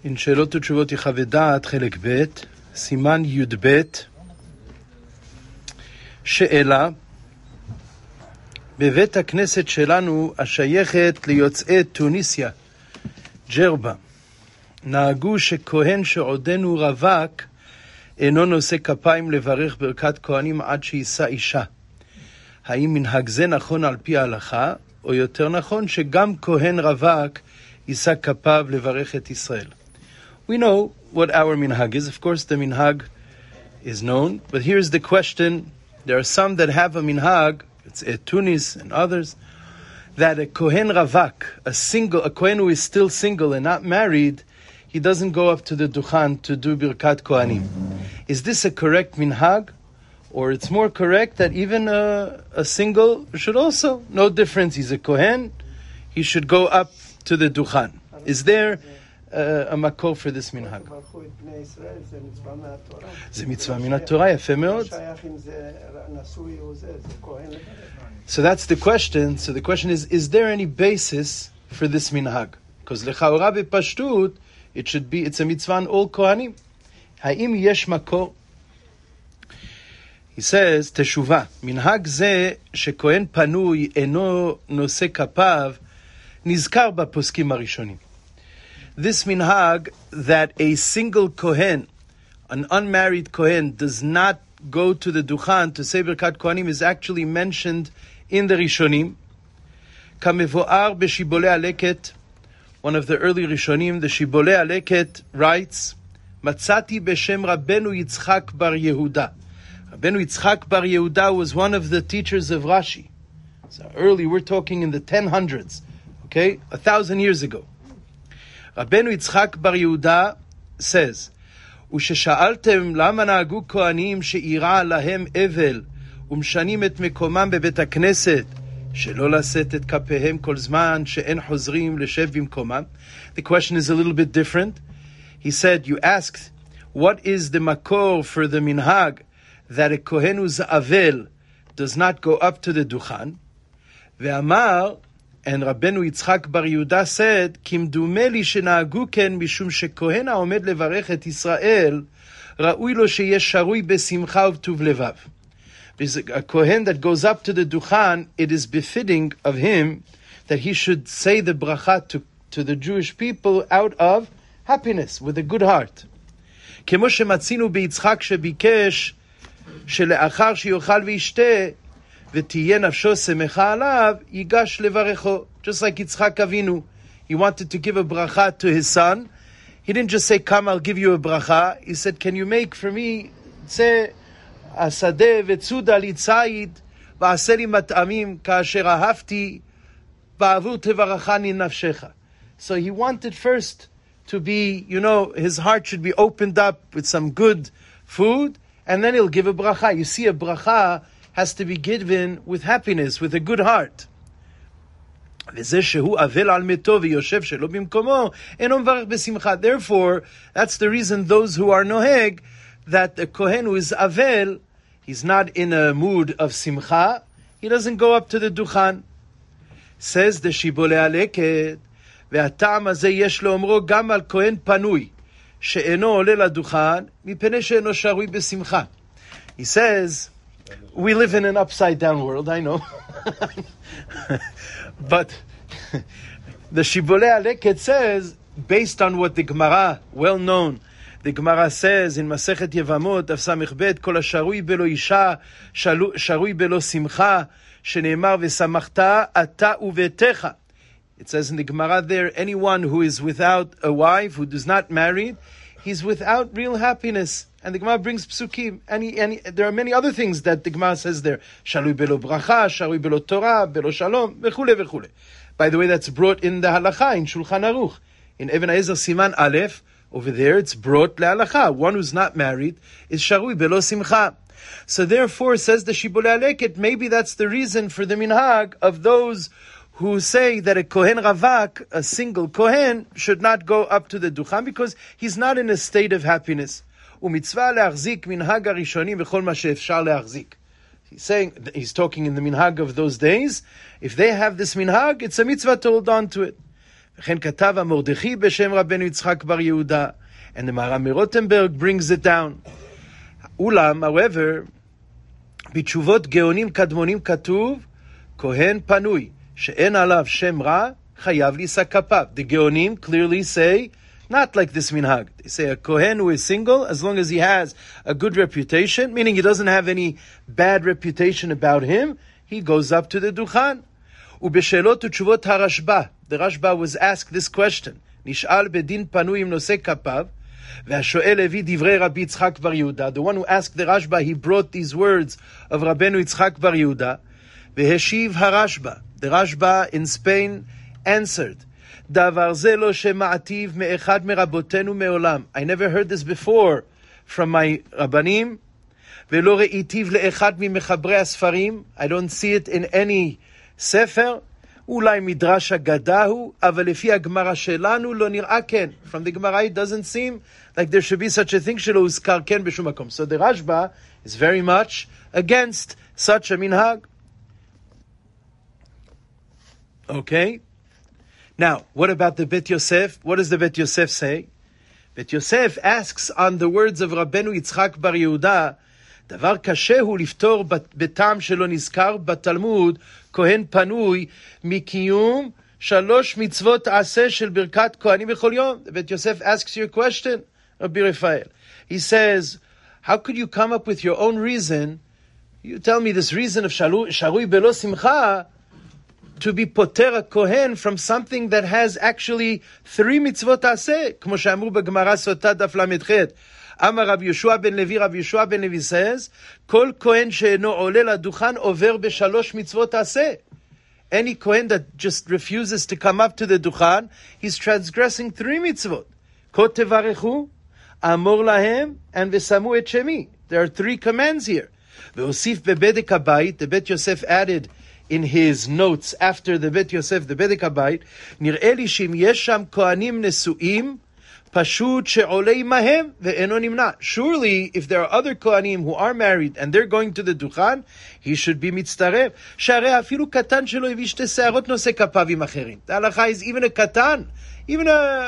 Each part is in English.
In שאלות ותשובות יחווה דעת, חלק ב', סימן י"ב, שאלה, בבית הכנסת שלנו השייכת ליוצאי טוניסיה, ג'רבה, נהגו שכהן שעודנו רווק אינו נושא כפיים לברך ברכת כהנים עד שיישא אישה. האם מנהג זה נכון על פי ההלכה, או יותר נכון שגם כהן רווק יישא כפיו לברך את ישראל? We know what our minhag is. Of course, the minhag is known. But here's the question. There are some that have a minhag, it's at Tunis and others, that a kohen ravak, a kohen who is still single and not married, he doesn't go up to the dukhan to do birkat kohanim. Is this a correct minhag? Or it's more correct that even a single should also, no difference, he's a kohen, he should go up to the dukhan. Is there a makor for this minhag? זה מצווה מן התורה, יפה מאוד. So that's the question. So the question is there any basis for this minhag? Because לכאורה בפשטות, it's a mitzvah on all kohanim. האם יש מקור? He says, תשובה, מנהג זה שכהן פנוי אינו נושא כפיו, נזכר בפוסקים הראשונים. This minhag that a single kohen, an unmarried kohen, does not go to the dukhan to say birkat kohanim is actually mentioned in the Rishonim. Kamevoar b'Shibbolei Aleket, one of the early Rishonim, the Shibbolei Aleket writes, Matzati b'Shem Rabbeinu Yitzchak bar Yehuda. Rabbeinu Yitzchak bar Yehuda was one of the teachers of Rashi. So early, we're talking in the 1000s, okay, 1,000 years ago. Rabbeinu Yitzchak bar Yehuda says, "Ushesha'altem lama na'agu kohanim she'ira lahem evel umshanim et mekomam bebet hakneset shelo laset et kapehem kol zman she'en hozrim leshev bimkomam." The question is a little bit different. He said, you asked, what is the makor for the minhag that a kohen who's avel does not go up to the duchan? Ve'amar, and Rabbeinu Yitzchak bar Yehuda said, "Kimdume li shenahagu ken mishum shekohen haomed levarech et Yisrael ra'ui lo sheyesh sharui besimcha u'tuv levav." Because a kohen that goes up to the duchan, it is befitting of him that he should say the bracha to the Jewish people out of happiness, with a good heart. Kemo shematzinu beYitzchak shebikesh sheleachar sheyochal v'yishteh v'tiyeh nafsho semecha alav yigash levarecho. Just like Yitzchak Avinu, he wanted to give a bracha to his son. He didn't just say, "Come, I'll give you a bracha." He said, "Can you make for me, say, asadeh v'tzuda li tzayid v'aseh li mat'amim ka'asher ahavti ba'avur tevarachani nafshecha." So he wanted first to be, his heart should be opened up with some good food, and then he'll give a bracha. You see, a bracha has to be given with happiness, with a good heart. Therefore, that's the reason those who are noheg, that the kohen who is avel, he's not in a mood of simcha, he doesn't go up to the duchan. Says the Shibbolei Aleket, והטעם הזה יש לאומרו גם על כהן פנוי, שאינו עולה לדוכן, מפני שאינו שרוי בשמחה. He says, we live in an upside down world, I know. But the Shibbolei Aleket says, based on what the Gemara, well known, the Gemara says in Masechet Yevamot, Daf Samech Bet, כל השרוי בלא אישה, שרוי בלא שמחה, שנאמר ושמחת אתה וביתך. It says in the Gemara there, anyone who is without a wife, who is not married, he's without real happiness. And the Gemara brings psukim. And there are many other things that the Gemara says there. Shalui belo bracha, shalui belo Torah, belo shalom, v'chule v'chule. By the way, that's brought in the halacha, in Shulchan Aruch. In Even HaEzer Siman Aleph, over there, it's brought le'halacha. One who's not married is sharui belo simcha. So therefore, says the Shibbolei Aleket, maybe that's the reason for the minhag of those who say that a kohen ravak, a single kohen, should not go up to the duchan because he's not in a state of happiness. Umitzvah le'achzik minhag harishonim v'chol ma she'efshar le'achzik. He's talking in the minhag of those days. If they have this minhag, it's a mitzvah to hold on to it. וכן כתב המרדכי בשם רבנו יצחק בר יהודה. And the Maharam Rothenberg brings it down. אולם, however, בתשובות גאונים קדמונים כתוב, כהן פנוי, שאין עליו שם רע, חייב לישא כפיו. The Geonim clearly say, not like this minhag. They say a kohen who is single, as long as he has a good reputation, meaning he doesn't have any bad reputation about him, he goes up to the Duchan. ובשאלות ותשובות הרשב"א, the Rashba was asked this question, נשאל בדין פנוי עם נושא כפיו, והשואל הביא דברי רבי יצחק בר יהודה. The one who asked the Rashba, he brought these words of רבנו יצחק בר יהודה, והשיב הרשב"א. The Rashba in Spain answered, דבר זה לא שמעתיב מאחד מרבותינו מעולם. I never heard this before from my רבנים, ולא ראיתיו לאחד ממחברי הספרים. I don't see it in any ספר. אולי מדרש אגדה הוא, אבל לפי הגמרא שלנו לא נראה כן. From the Gemara it doesn't seem like there should be such a thing שלא הוזכר כן בשום מקום. So the Rashba is very much against such a minhag. Okay? Now, what about the Bet Yosef? What does the Bet Yosef say? Bet Yosef asks on the words of Rabbeinu Yitzchak Bar Yehuda, דבר קשה הוא לפתור בטעם שלא נזכר בתלמוד כהן פנוי מקיום 3 מצוות עשה של ברכת כהנים בכל יום. Bet Yosef asks you a question, Rabbi Raphael. He says, how could you come up with your own reason? You tell me this reason of sharui belo simcha, to be poter a kohen from something that has actually 3 mitzvot aseh, כמו שאמרו בגמרא סוטה דף למ"ח. אמר רב יהושע בן לוי, רב יהושע בן לוי says, כל כהן שאינו עולה לדוכן עובר ב3 מצוות עשה. Any kohen that just refuses to come up to the dukhan, he's transgressing 3 mitzvot. כה תברכו, אמור להם, and ושמו את שמי. There are 3 commands here. והוסיף בבדק הבית, the Bet Yosef added in his notes after the Bet Yosef, the בדק הבית, נראה לי שאם יש שם כהנים נשואים, פשוט שעולה עמהם ואינו נמנע. Surely, if there are other kohanim who are married and they're going to the דוכן, he should be מצטרף. שהרי אפילו קטן שלא הביא 2 שערות נושא כפיו עם אחרים. The halacha is even a קטן, even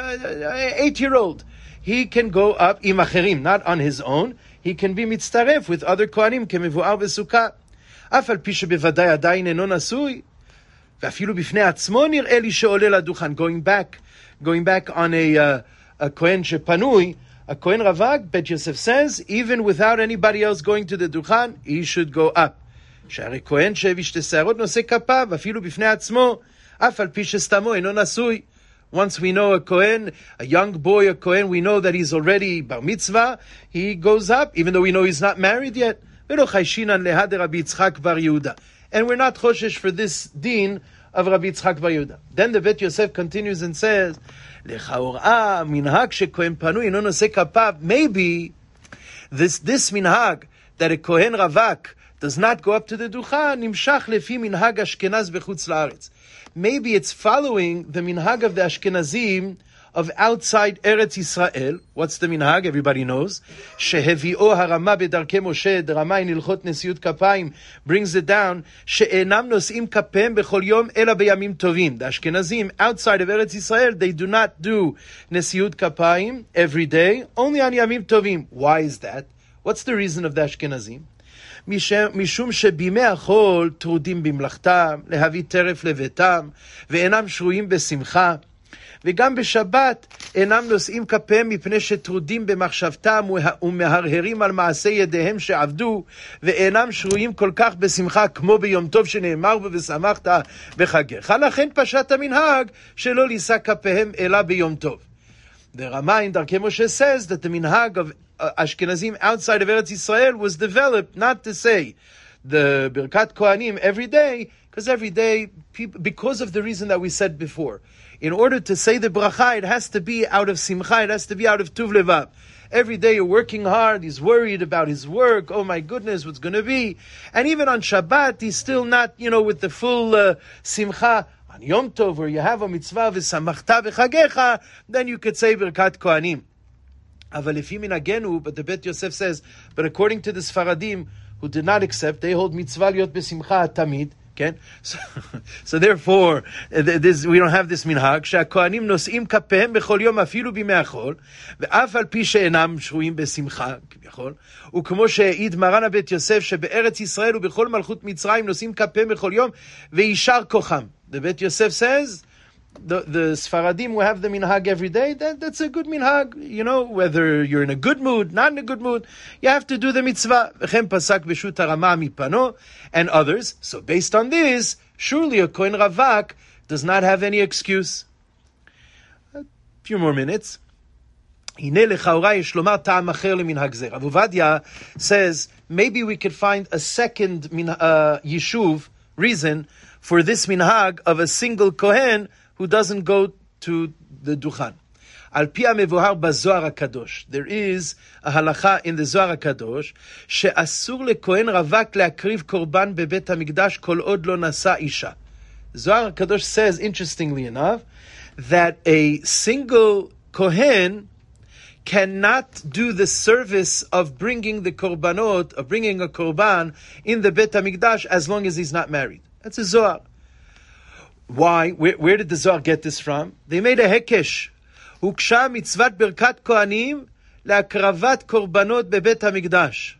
a 8-year-old, he can go up עם אחרים, not on his own, he can be מצטרף with other kohanim כמבואר בסוכה. אף על פי שבוודאי עדיין אינו נשוי, ואפילו בפני עצמו נראה לי שעולה לדוכן. Going back on a kohen shepanui, a kohen ravak, Bet Yosef says, even without anybody else going to the dukhan, he should go up. שהרי kohen שהביא 2 שערות נושא כפיו, אפילו בפני עצמו, אף על פי שסתמו אינו נשוי. Once we know a kohen, a young boy, a kohen, we know that he's already bar mitzvah, he goes up, even though we know he's not married yet. ולא חיישינן להד רבי יצחק בר יהודה. And we're not choshesh for this din of Rabbi Yitzchak Bar Yehuda. Then the Bet Yosef continues and says, לכאורה, מנהג שכהן פנוי אינו נושא כפיו, maybe this minhag, that a kohen ravak does not go up to the דוכן, נמשך לפי מנהג אשכנז בחוץ לארץ. Maybe it's following the minhag of the Ashkenazim of outside Eretz Yisrael. What's the minhag? Everybody knows. שהביאו הרמה בדרכי משה, the רמה in הלכות נשיאות כפיים, brings it down, שאינם נושאים כפיהם בכל יום, אלא בימים טובים. The Ashkenazim outside of Eretz Yisrael, they do not do נשיאות כפיים every day, only on ימים טובים. Why is that? What's the reason of the Ashkenazim? משום שבימי החול טרודים במלאכתם, להביא טרף לביתם, ואינם שרויים בשמחה. וגם בשבת אינם נושאים כפיהם מפני שטרודים במחשבתם ומהרהרים על מעשי ידיהם שעבדו, ואינם שרויים כל כך בשמחה כמו ביום טוב שנאמר בו ושמחת בחגיך. לכן פשט המנהג שלא לישא כפיהם אלא ביום טוב. The Rama in Darkei Moshe says that the minhag of Ashkenazim outside of Eretz Yisrael was developed not to say the Birkat Kohanim every day, because every day, because of the reason that we said before. In order to say the bracha, it has to be out of simcha, it has to be out of tuv levav. Every day you're working hard, he's worried about his work, oh my goodness, what's going to be? And even on Shabbat, he's still not, with the full simcha. On Yom Tov, where you have a mitzvah, v'samachta v'chagecha, then you could say Birkat Kohanim. Aval lefi minhagenu, but the Bet Yosef says, but according to the Sfaradim, who did not accept, they hold mitzvah liot besimcha tamid, Okay? So therefore, we don't have this minhag, שהכהנים נושאים כפיהם בכל יום אפילו בימי החול, ואף על פי שאינם שרויים בשמחה, כביכול, וכמו שהעיד מרן הבית יוסף, שבארץ ישראל ובכל מלכות מצרים נושאים כפיהם בכל יום, וישר כוחם. The Bet Yosef says, the Sfaradim will have the minhag every day. That's a good minhag. You know, whether you're in a good mood, not in a good mood, you have to do the mitzvah. V'chem pasak b'shut harama mipano, and others. So based on this, surely a Kohen Ravak does not have any excuse. A few more minutes. הנה לכאורה יש לומר טעם אחר למנהג זה. Rav Ovadia says, maybe we could find a second yishuv reason for this minhag of a single Kohen who doesn't go to the Duchan. Al pi mevohar bazohar HaKadosh. There is a halacha in the Zohar HaKadosh she'asur lekohen ravak leakriv korban bebet hamikdash kol od lo nasa isha. Zohar HaKadosh says, interestingly enough, that a single Kohen cannot do the service of bringing the korbanot, of bringing a korban in the Bet HaMikdash as long as he's not married. That's a Zohar. Why? Where did the Zohar get this from? They made a hekesh. Huksha mitzvat birkat kohanim leakravat korbanot bebet hamikdash.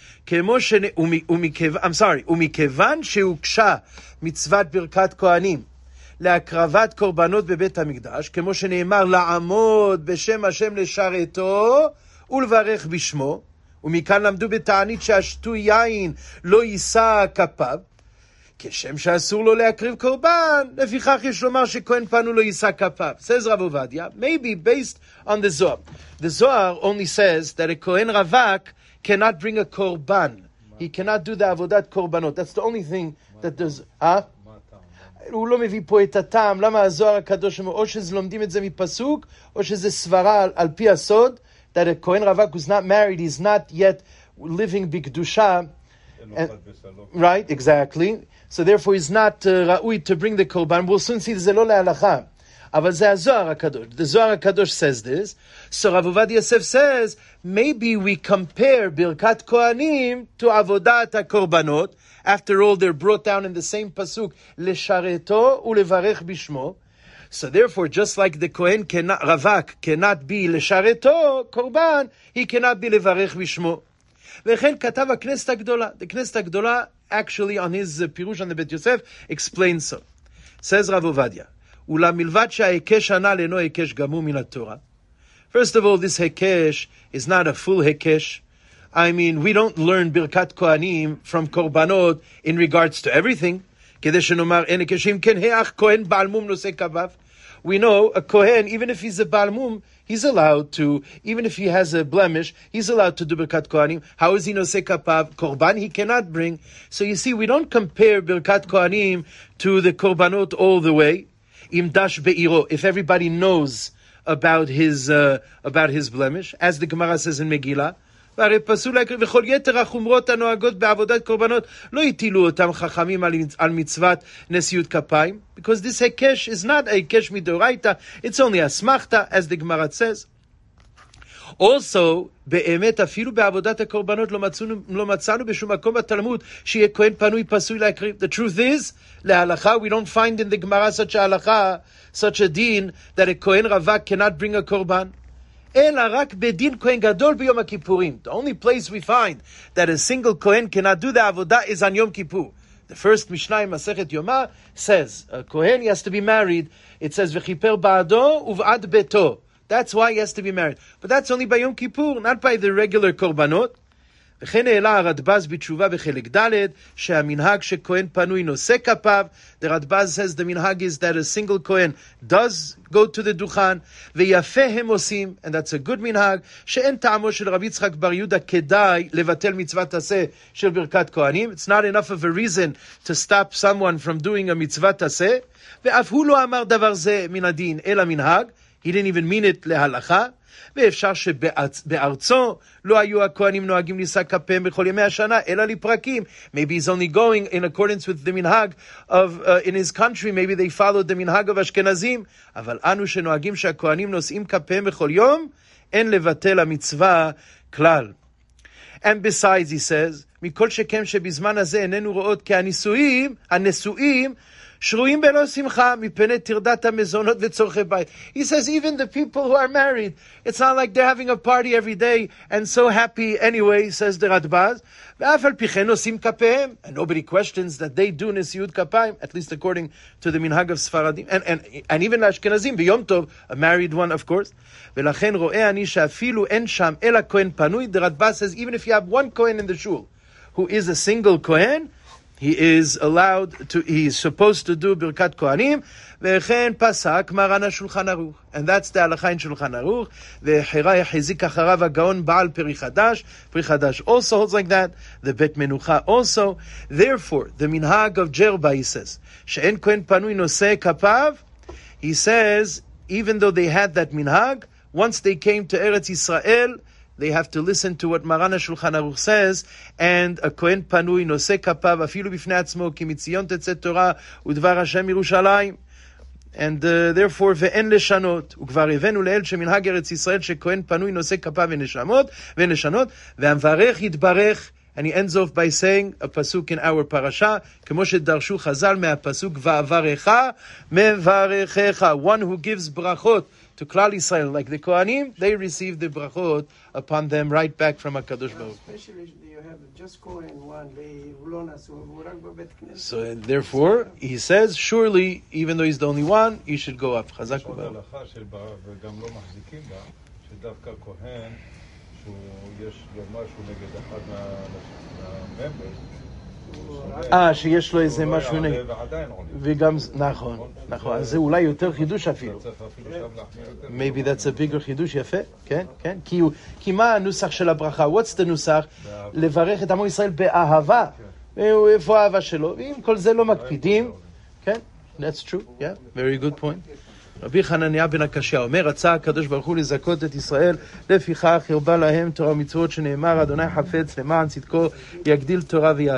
Umikevan shehuksha mitzvat birkat kohanim להקרבת קורבנות בבית המקדש, כמו שנאמר לעמוד בשם השם לשרתו ולברך בשמו, ומכאן למדו בתענית שהשתו יין לא יישא כפיו, כשם שאסור לו להקריב קורבן, לפיכך יש לומר שכהן פנו לא יישא כפיו. Says Rav Ovadia, maybe based on the Zohar. The Zohar only says that a Kohen Ravak cannot bring a korban. He cannot do the avodat korbanot. That's the only thing that does... הוא לא מביא פה את הטעם, למה הזוהר הקדוש אומר, או שלומדים את זה מפסוק, או שזה סברה על פי הסוד, that a Kohen Ravak who's not married, he's not yet living בקדושה, right, exactly, so therefore he's not ראוי to bring the korban. We'll soon see זה לא להלכה, אבל זה הזוהר הקדוש. The Zohar הקדוש says this, so Rav Ovadia Yosef says, maybe we compare Birkat Kohanim to Avodat HaKorbanot. After all, they're brought down in the same pasuk, Leshareto ulevarech bishmo. So therefore, just like the Kohen Ravak cannot be Leshareto, Korban, he cannot be Levarech bishmo. V'chen katav HaKnesset HaGdola. The Knesset HaGdola, actually on his Pirush on the Bet Yosef, explains so. Says Rav Ovadia, Ula milvat she'hekesh hana leno hekesh gamur min haTorah. First of all, this hekesh is not a full hekesh. I mean, we don't learn Birkat Kohanim from Korbanot in regards to everything. We know a Kohen, even if he's a Baal Mum, he's allowed to, even if he has a blemish, he's allowed to do Birkat Kohanim. How is he Nosei Kapav? Korban he cannot bring. So you see, we don't compare Birkat Kohanim to the Korbanot all the way. Im dash be'iro, if everybody knows about his blemish, as the Gemara says in Megillah, והרי פסול להקריב וכל יתר החומרות הנוהגות בעבודת קורבנות לא הטילו אותם חכמים על מצוות נשיאות כפיים, because this hekesh is not a hekesh midoraita, it's only a smachta, as the Gemara says. Also, באמת אפילו בעבודת הקורבנות לא מצאנו בשום מקום בתלמוד שיהיה כהן פנוי פסוי להקריב. The truth is, להלכה, we don't find in the Gemara such a halacha, such a din, that a Kohen Ravak cannot bring a korban. אלא רק בדין כהן גדול ביום הכיפורים. The only place we find that a single Kohen cannot do the avodah is on Yom Kippur. The first Mishnah in Masechet Yomah says a Kohen, he has to be married. It says v'chiper ba'ado uv'ad beto. That's why he has to be married. But that's only by Yom Kippur, not by the regular korbanot. וכן העלה הרדב"ז בתשובה בחלק ד' שהמנהג שכהן פנוי נושא כפיו. The Radbaz says the minhag is that a single Kohen does go to the Duchan, ויפה הם עושים, and that's a good minhag, שאין טעמו של רבי יצחק בר יהודה כדאי לבטל מצוות עשה של ברכת כהנים. It's not enough of a reason to stop someone from doing a מצוות עשה, ואף הוא לא אמר דבר זה מן הדין אלא מנהג, he didn't even mean it להלכה, ואפשר שבארצו לא היו הכהנים נוהגים לישא כפיהם בכל ימי השנה, אלא לפרקים. Maybe he's only going in accordance with the minhag of, in his country, maybe they followed the minhag of אשכנזים, אבל אנו שנוהגים שהכהנים נושאים כפיהם בכל יום, אין לבטל המצווה כלל. And besides, he says, מכל שכן שבזמן הזה איננו רואות כי הנשואים שרויים בלא שמחה מפני טרדת המזונות וצורכי בית. He says even the people who are married, it's not like they're having a party every day and so happy anyway, says the Radbaz. ואף על פי כן נושאים כפיהם, and nobody questions that they do נשיאות כפיים, at least according to the minhag of Sfaradim, and even לאשכנזים, ביום טוב, a married one of course. ולכן רואה אני שאפילו אין שם אלא כהן פנוי, the Radbaz says even if you have one Kohen in the shul, who is a single Kohen, he is supposed to do Birkat Kohanim, וכן פסק מרן השולחן ערוך. And that's the הלכה in שולחן ערוך, וחירה יחזיק אחריו הגאון בעל פרי חדש also holds like that, the בית מנוחה also. Therefore, the minhag of Jerba, he says, שאין כהן פנוי נושא כפיו, he says, even though they had that minhag, once they came to Eretz Yisrael, they have to listen to what Maran HaShulchan Aruch says, and a Kohen Panui Noseh Kapav Afilu Bifnei Atzmo Ki Mitzion Tetzeh Torah Udvar Hashem Yerushalayim. And therefore, ve'en leshanot. Ukvar evenu le'el sheminhag Eretz Yisrael shekohen panui noseh kapav ve'neshamot ve'amvarech yitbarech. And he ends off by saying a pasuk in our parasha, כמו שדרשו חז"ל מהפסוק ואברכך מברכך. One who gives brachot to Klal Yisrael, like the Kohanim, they receive the brachot upon them right back from HaKadosh Baruch. Especially you have just Kohen one, they will not so. So and therefore, he says, surely, even though he's the only one, he should go up. Chazak u'bav. וגם לא מחזיקים בה, שדווקא כהן, שיש לו משהו נגד אחד מהממברס, שיש לו איזה משהו נגד. וגם, נכון. אז זה אולי יותר חידוש אפילו. Maybe that's a bigger חידוש, יפה, כן. כי מה הנוסח של הברכה? What's the נוסח? לברך את עמו ישראל באהבה. איפה האהבה שלו? ואם כל זה לא מקפידים, כן, that's true, yeah, very good point. רבי חנניה בן הקשיא אומר, רצה הקדוש ברוך הוא לזכות את ישראל, לפיכך הרבה להם תורה ומצוות שנאמר, אדוני חפץ למען צדקו יגדיל תורה ויעשה.